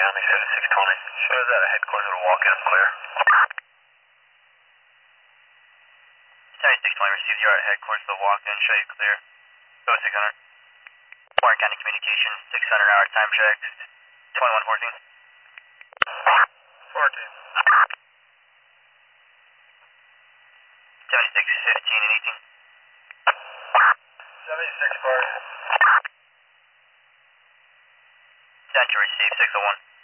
Miami 7620. Shows that a headquarters with a walk-in clear. 7620 received you at headquarters with a walk-in, show you clear. Go 600. Warren County Communications, 600 hour time check. 2114. 14. 7615 and 18. 76 4. Central received 601.